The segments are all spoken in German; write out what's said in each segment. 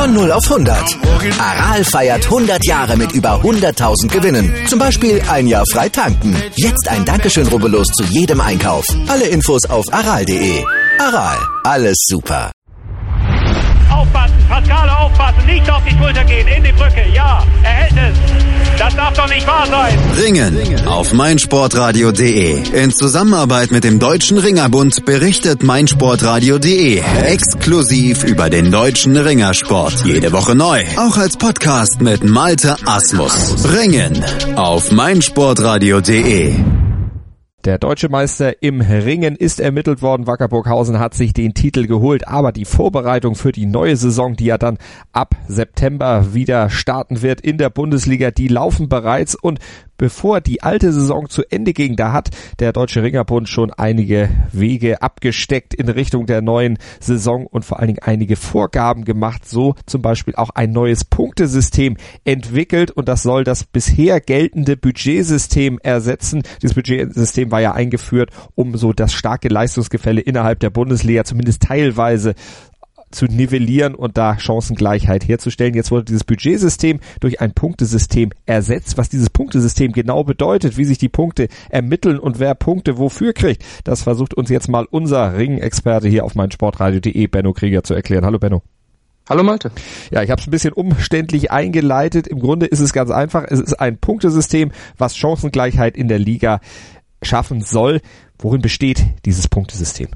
Von 0 auf 100. Aral feiert 100 Jahre mit über 100.000 Gewinnen. Zum Beispiel ein Jahr frei tanken. Jetzt ein Dankeschön, rubbellos zu jedem Einkauf. Alle Infos auf aral.de. Aral, alles super. Aufpassen, Pascale, aufpassen, nicht auf die Schulter gehen, in die Brücke, ja, er hält es. Das darf doch nicht wahr sein. Ringen auf meinsportradio.de. In Zusammenarbeit mit dem Deutschen Ringerbund berichtet meinsportradio.de exklusiv über den deutschen Ringersport. Jede Woche neu, auch als Podcast mit Malte Asmus. Ringen auf meinsportradio.de. Der deutsche Meister im Ringen ist ermittelt worden. Wacker Burghausen hat sich den Titel geholt, aber die Vorbereitung für die neue Saison, die ja dann ab September wieder starten wird in der Bundesliga, die laufen bereits, und bevor die alte Saison zu Ende ging, da hat der Deutsche Ringerbund schon einige Wege abgesteckt in Richtung der neuen Saison und vor allen Dingen einige Vorgaben gemacht, so zum Beispiel auch ein neues Punktesystem entwickelt, und das soll das bisher geltende Budgetsystem ersetzen. Dieses Budgetsystem war ja eingeführt, um so das starke Leistungsgefälle innerhalb der Bundesliga zumindest teilweise zu nivellieren und da Chancengleichheit herzustellen. Jetzt wurde dieses Budgetsystem durch ein Punktesystem ersetzt. Was dieses Punktesystem genau bedeutet, wie sich die Punkte ermitteln und wer Punkte wofür kriegt, das versucht uns jetzt mal unser Ring-Experte hier auf meinsportradio.de, Benno Krieger, zu erklären. Hallo Benno. Hallo Malte. Ja, ich habe es ein bisschen umständlich eingeleitet. Im Grunde ist es ganz einfach. Es ist ein Punktesystem, was Chancengleichheit in der Liga schaffen soll. Worin besteht dieses Punktesystem?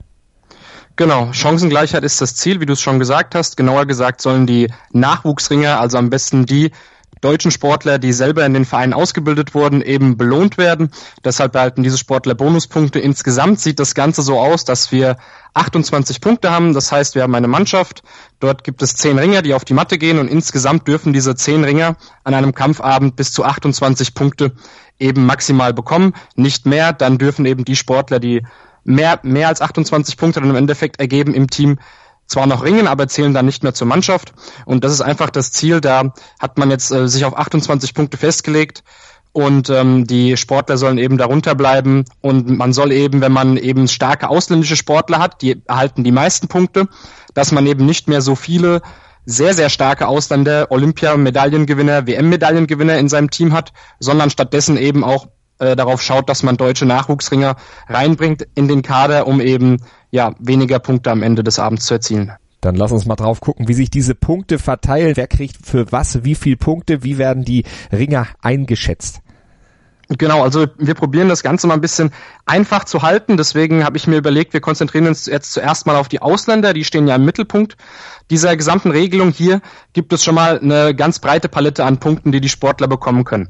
Genau, Chancengleichheit ist das Ziel, wie du es schon gesagt hast. Genauer gesagt sollen die Nachwuchsringer, also am besten die deutschen Sportler, die selber in den Vereinen ausgebildet wurden, eben belohnt werden. Deshalb erhalten diese Sportler Bonuspunkte. Insgesamt sieht das Ganze so aus, dass wir 28 Punkte haben. Das heißt, wir haben eine Mannschaft. Dort gibt es 10 Ringer, die auf die Matte gehen, und insgesamt dürfen diese 10 Ringer an einem Kampfabend bis zu 28 Punkte eben maximal bekommen. Nicht mehr, dann dürfen eben die Sportler, die mehr als 28 Punkte dann im Endeffekt ergeben im Team, zwar noch ringen, aber zählen dann nicht mehr zur Mannschaft. Und das ist einfach das Ziel. Da hat man jetzt sich auf 28 Punkte festgelegt, und die Sportler sollen eben darunter bleiben, und man soll eben, wenn man eben starke ausländische Sportler hat, die erhalten die meisten Punkte, dass man eben nicht mehr so viele sehr, sehr starke Ausländer, Olympia-Medaillengewinner, WM-Medaillengewinner in seinem Team hat, sondern stattdessen eben auch darauf schaut, dass man deutsche Nachwuchsringer reinbringt in den Kader, um eben weniger Punkte am Ende des Abends zu erzielen. Dann lass uns mal drauf gucken, wie sich diese Punkte verteilen. Wer kriegt für was wie viel Punkte? Wie werden die Ringer eingeschätzt? Genau, also wir probieren das Ganze mal ein bisschen einfach zu halten. Deswegen habe ich mir überlegt, wir konzentrieren uns jetzt zuerst mal auf die Ausländer. Die stehen ja im Mittelpunkt dieser gesamten Regelung. Hier gibt es schon mal eine ganz breite Palette an Punkten, die die Sportler bekommen können.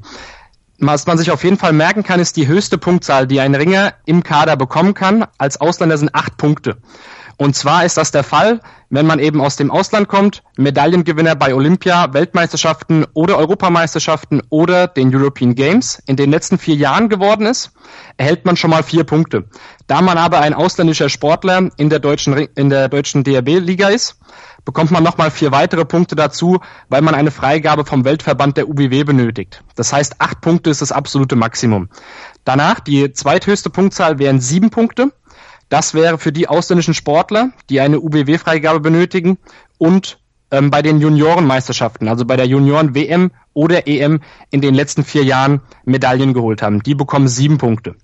Was man sich auf jeden Fall merken kann, ist die höchste Punktzahl, die ein Ringer im Kader bekommen kann. Als Ausländer sind 8 Punkte. Und zwar ist das der Fall, wenn man eben aus dem Ausland kommt, Medaillengewinner bei Olympia, Weltmeisterschaften oder Europameisterschaften oder den European Games in den letzten 4 Jahren geworden ist, erhält man schon mal 4 Punkte. Da man aber ein ausländischer Sportler in der deutschen DRB-Liga ist, bekommt man nochmal 4 weitere Punkte dazu, weil man eine Freigabe vom Weltverband der UBW benötigt. Das heißt, 8 Punkte ist das absolute Maximum. Danach, die zweithöchste Punktzahl wären 7 Punkte. Das wäre für die ausländischen Sportler, die eine UBW-Freigabe benötigen und bei den Juniorenmeisterschaften, also bei der Junioren-WM oder EM in den letzten 4 Jahren Medaillen geholt haben. Die bekommen 7 Punkte.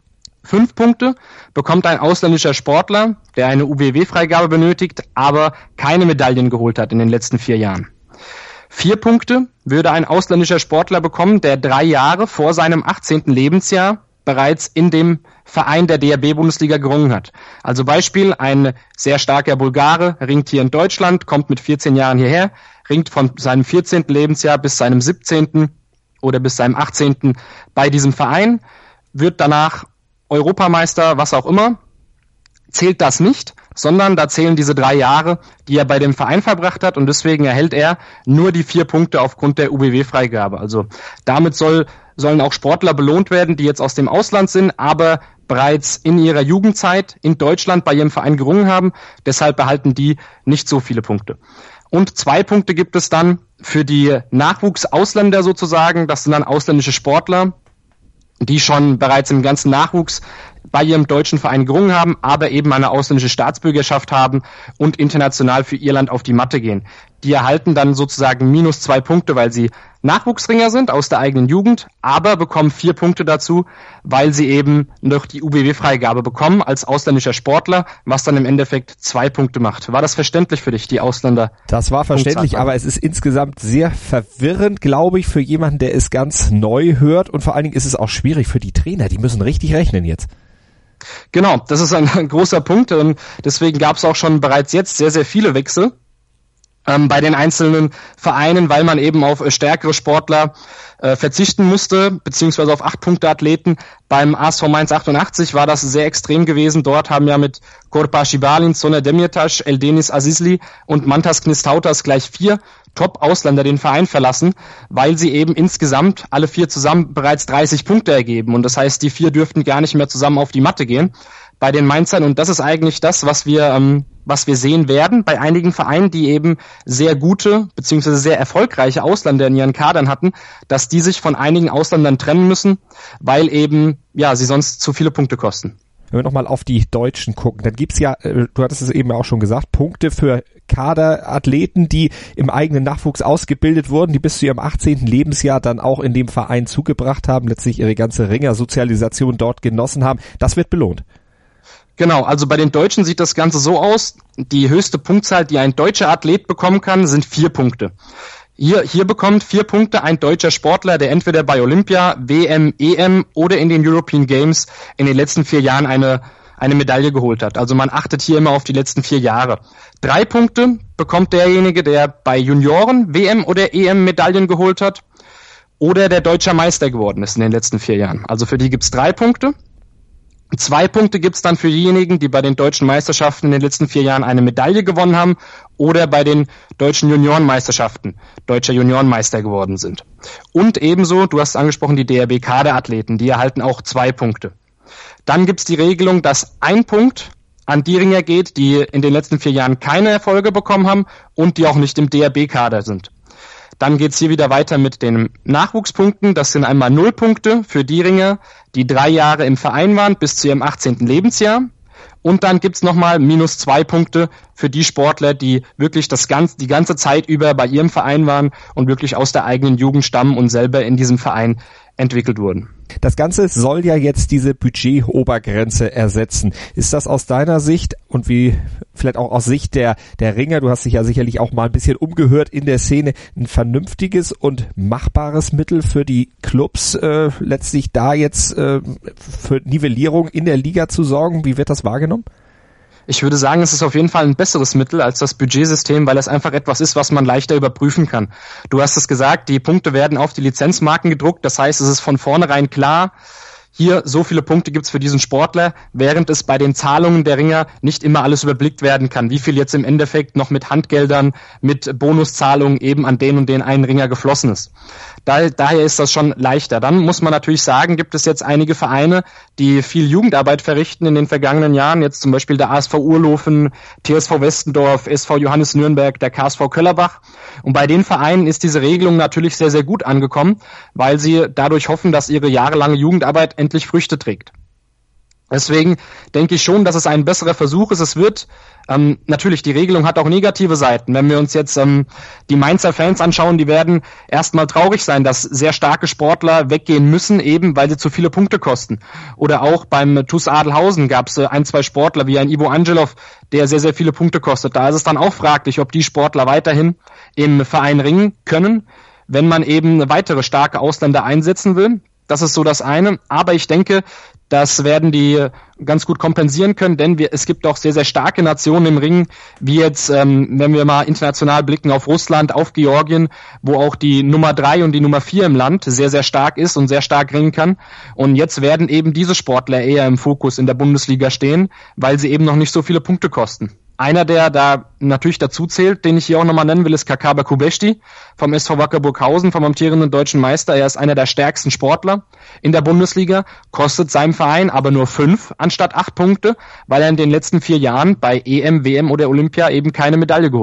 5 Punkte bekommt ein ausländischer Sportler, der eine UBW-Freigabe benötigt, aber keine Medaillen geholt hat in den letzten 4 Jahren. 4 Punkte würde ein ausländischer Sportler bekommen, der 3 Jahre vor seinem 18. Lebensjahr bereits in dem Verein der DRB-Bundesliga gerungen hat. Also Beispiel, ein sehr starker Bulgare ringt hier in Deutschland, kommt mit 14 Jahren hierher, ringt von seinem 14. Lebensjahr bis seinem 17. oder bis seinem 18. bei diesem Verein, wird danach Europameister, was auch immer, zählt das nicht, sondern da zählen diese 3 Jahre, die er bei dem Verein verbracht hat, und deswegen erhält er nur die 4 Punkte aufgrund der UBW-Freigabe. Also damit sollen auch Sportler belohnt werden, die jetzt aus dem Ausland sind, aber bereits in ihrer Jugendzeit in Deutschland bei ihrem Verein gerungen haben. Deshalb behalten die nicht so viele Punkte. Und 2 Punkte gibt es dann für die Nachwuchsausländer sozusagen. Das sind dann ausländische Sportler, die schon bereits im ganzen Nachwuchs bei ihrem deutschen Verein gerungen haben, aber eben eine ausländische Staatsbürgerschaft haben und international für ihr Land auf die Matte gehen. Die erhalten dann sozusagen -2 Punkte, weil sie Nachwuchsringer sind aus der eigenen Jugend, aber bekommen 4 Punkte dazu, weil sie eben noch die UBW-Freigabe bekommen als ausländischer Sportler, was dann im Endeffekt 2 Punkte macht. War das verständlich für dich, die Ausländer? Das war verständlich, aber es ist insgesamt sehr verwirrend, glaube ich, für jemanden, der es ganz neu hört, und vor allen Dingen ist es auch schwierig für die Trainer, die müssen richtig rechnen jetzt. Genau, das ist ein großer Punkt, und deswegen gab es auch schon bereits jetzt sehr, sehr viele Wechsel bei den einzelnen Vereinen, weil man eben auf stärkere Sportler verzichten musste, beziehungsweise auf 8-Punkte-Athleten. Beim ASV Mainz 88 war das sehr extrem gewesen. Dort haben ja mit Korpa Shibalin, Soner Demirtas, Eldenis Azizli und Mantas Knistautas gleich 4 Top-Ausländer den Verein verlassen, weil sie eben insgesamt alle 4 zusammen bereits 30 Punkte ergeben. Und das heißt, die 4 dürften gar nicht mehr zusammen auf die Matte gehen bei den Mainzern. Und das ist eigentlich das, was wir sehen werden bei einigen Vereinen, die eben sehr gute bzw. sehr erfolgreiche Ausländer in ihren Kadern hatten, dass die sich von einigen Ausländern trennen müssen, weil eben sie sonst zu viele Punkte kosten. Wenn wir nochmal auf die Deutschen gucken, dann gibt's ja, du hattest es eben auch schon gesagt, Punkte für Kaderathleten, die im eigenen Nachwuchs ausgebildet wurden, die bis zu ihrem 18. Lebensjahr dann auch in dem Verein zugebracht haben, letztlich ihre ganze Ringersozialisation dort genossen haben. Das wird belohnt. Genau, also bei den Deutschen sieht das Ganze so aus, die höchste Punktzahl, die ein deutscher Athlet bekommen kann, sind 4 Punkte. Hier bekommt 4 Punkte ein deutscher Sportler, der entweder bei Olympia, WM, EM oder in den European Games in den letzten 4 Jahren eine Medaille geholt hat. Also man achtet hier immer auf die letzten 4 Jahre. 3 Punkte bekommt derjenige, der bei Junioren, WM oder EM Medaillen geholt hat oder der deutscher Meister geworden ist in den letzten 4 Jahren. Also für die gibt's 3 Punkte. 2 Punkte gibt's dann für diejenigen, die bei den deutschen Meisterschaften in den letzten 4 Jahren eine Medaille gewonnen haben oder bei den deutschen Juniorenmeisterschaften deutscher Juniorenmeister geworden sind. Und ebenso, du hast angesprochen, die DRB-Kaderathleten, die erhalten auch 2 Punkte. Dann gibt's die Regelung, dass 1 Punkt an die Ringer geht, die in den letzten 4 Jahren keine Erfolge bekommen haben und die auch nicht im DRB-Kader sind. Dann geht's hier wieder weiter mit den Nachwuchspunkten. Das sind einmal 0 Punkte für die Ringer, die 3 Jahre im Verein waren bis zu ihrem 18. Lebensjahr. Und dann gibt's nochmal -2 Punkte für die Sportler, die wirklich die ganze Zeit über bei ihrem Verein waren und wirklich aus der eigenen Jugend stammen und selber in diesem Verein entwickelt wurden. Das Ganze soll ja jetzt diese Budget-Obergrenze ersetzen. Ist das aus deiner Sicht und wie vielleicht auch aus Sicht der Ringer, du hast dich ja sicherlich auch mal ein bisschen umgehört in der Szene, ein vernünftiges und machbares Mittel für die Clubs, letztlich da jetzt für Nivellierung in der Liga zu sorgen? Wie wird das wahrgenommen? Ich würde sagen, es ist auf jeden Fall ein besseres Mittel als das Budgetsystem, weil es einfach etwas ist, was man leichter überprüfen kann. Du hast es gesagt, die Punkte werden auf die Lizenzmarken gedruckt, das heißt, es ist von vornherein klar, hier so viele Punkte gibt's für diesen Sportler, während es bei den Zahlungen der Ringer nicht immer alles überblickt werden kann, wie viel jetzt im Endeffekt noch mit Handgeldern, mit Bonuszahlungen eben an den und den einen Ringer geflossen ist. Daher ist das schon leichter. Dann muss man natürlich sagen, gibt es jetzt einige Vereine, die viel Jugendarbeit verrichten in den vergangenen Jahren, jetzt zum Beispiel der ASV Urlofen, TSV Westendorf, SV Johannes Nürnberg, der KSV Köllerbach. Und bei den Vereinen ist diese Regelung natürlich sehr, sehr gut angekommen, weil sie dadurch hoffen, dass ihre jahrelange Jugendarbeit endlich Früchte trägt. Deswegen denke ich schon, dass es ein besserer Versuch ist. Es wird natürlich, die Regelung hat auch negative Seiten. Wenn wir uns jetzt die Mainzer Fans anschauen, die werden erstmal traurig sein, dass sehr starke Sportler weggehen müssen, eben weil sie zu viele Punkte kosten. Oder auch beim TuS Adelhausen gab es 1, 2 Sportler, wie ein Ivo Angelov, der sehr, sehr viele Punkte kostet. Da ist es dann auch fraglich, ob die Sportler weiterhin im Verein ringen können, wenn man eben weitere starke Ausländer einsetzen will. Das ist so das eine. Aber ich denke, das werden die ganz gut kompensieren können, denn es gibt auch sehr, sehr starke Nationen im Ring, wie jetzt, wenn wir mal international blicken auf Russland, auf Georgien, wo auch die Nummer 3 und die Nummer 4 im Land sehr, sehr stark ist und sehr stark ringen kann. Und jetzt werden eben diese Sportler eher im Fokus in der Bundesliga stehen, weil sie eben noch nicht so viele Punkte kosten. Einer, der da natürlich dazu zählt, den ich hier auch nochmal nennen will, ist Kakaba Kubeshti vom SV Wacker Burghausen, vom amtierenden deutschen Meister. Er ist einer der stärksten Sportler in der Bundesliga, kostet seinem Verein aber nur 5 anstatt 8 Punkte, weil er in den letzten 4 Jahren bei EM, WM oder Olympia eben keine Medaille geholt hat.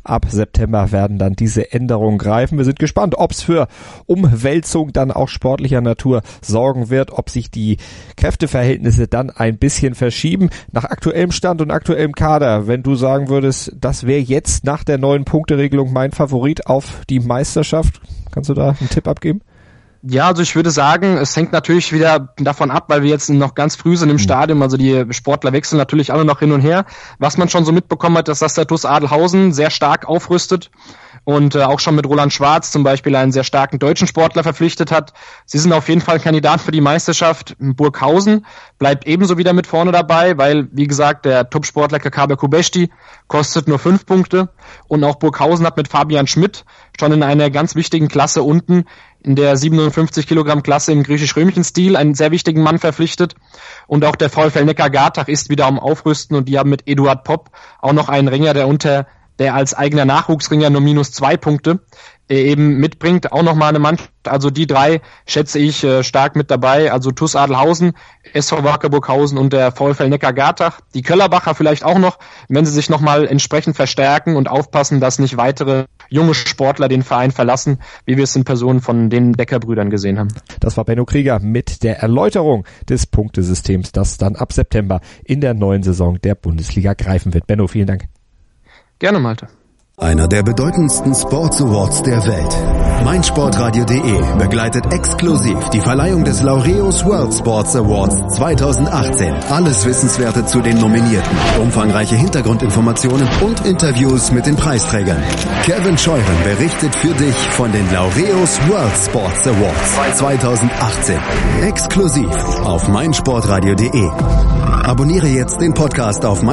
Ab September werden dann diese Änderungen greifen. Wir sind gespannt, ob es für Umwälzung dann auch sportlicher Natur sorgen wird, ob sich die Kräfteverhältnisse dann ein bisschen verschieben. Nach aktuellem Stand und aktuellem Kader, wenn du sagen würdest, das wäre jetzt nach der neuen Punkteregelung mein Favorit auf die Meisterschaft, kannst du da einen Tipp abgeben? Ja, also ich würde sagen, es hängt natürlich wieder davon ab, weil wir jetzt noch ganz früh sind im Stadium, also die Sportler wechseln natürlich alle noch hin und her. Was man schon so mitbekommen hat, dass das der TuS Adelhausen sehr stark aufrüstet und auch schon mit Roland Schwarz zum Beispiel einen sehr starken deutschen Sportler verpflichtet hat. Sie sind auf jeden Fall Kandidat für die Meisterschaft. Burghausen bleibt ebenso wieder mit vorne dabei, weil, wie gesagt, der Top-Sportler Kakabe Kubeshti kostet nur 5 Punkte und auch Burghausen hat mit Fabian Schmidt schon in einer ganz wichtigen Klasse unten in der 57 Kilogramm Klasse im griechisch-römischen Stil einen sehr wichtigen Mann verpflichtet. Und auch der VfL Neckar-Gartach ist wieder am Aufrüsten und die haben mit Eduard Popp auch noch einen Ringer, der als eigener Nachwuchsringer nur -2 Punkte eben mitbringt. Auch nochmal eine Mannschaft, also die drei schätze ich stark mit dabei. Also TuS Adelhausen, SV Wacker Burghausen und der VfL Neckar-Gartach. Die Köllerbacher vielleicht auch noch, wenn sie sich nochmal entsprechend verstärken und aufpassen, dass nicht weitere junge Sportler den Verein verlassen, wie wir es in Person von den Decker-Brüdern gesehen haben. Das war Benno Krieger mit der Erläuterung des Punktesystems, das dann ab September in der neuen Saison der Bundesliga greifen wird. Benno, vielen Dank. Gerne, Malte. Einer der bedeutendsten Sports Awards der Welt. meinsportradio.de begleitet exklusiv die Verleihung des Laureus World Sports Awards 2018. Alles Wissenswerte zu den Nominierten, umfangreiche Hintergrundinformationen und Interviews mit den Preisträgern. Kevin Scheuren berichtet für dich von den Laureus World Sports Awards 2018. Exklusiv auf meinsportradio.de. Abonniere jetzt den Podcast auf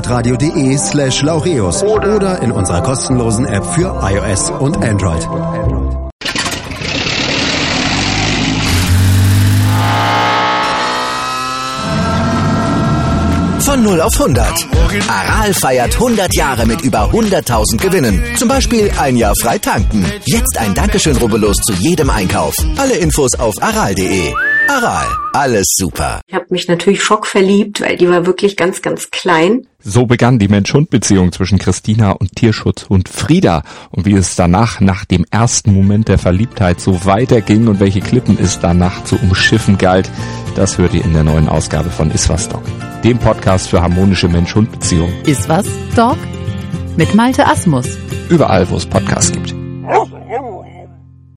meinsportradio.de/Laureus oder in unserer kostenlosen App für iOS und Android. Von 0 auf 100. Aral feiert 100 Jahre mit über 100.000 Gewinnen. Zum Beispiel ein Jahr frei tanken. Jetzt ein Dankeschön, rubbellos zu jedem Einkauf. Alle Infos auf aral.de. Aral, alles super. Ich habe mich natürlich schockverliebt, weil die war wirklich ganz, ganz klein. So begann die Mensch-Hund-Beziehung zwischen Christina und Tierschutzhund Frieda. Und wie es danach, nach dem ersten Moment der Verliebtheit, so weiterging und welche Klippen es danach zu umschiffen galt, das hört ihr in der neuen Ausgabe von Iswas Dog, dem Podcast für harmonische Mensch-Hund-Beziehungen. Iswas Dog mit Malte Asmus. Überall, wo es Podcasts gibt.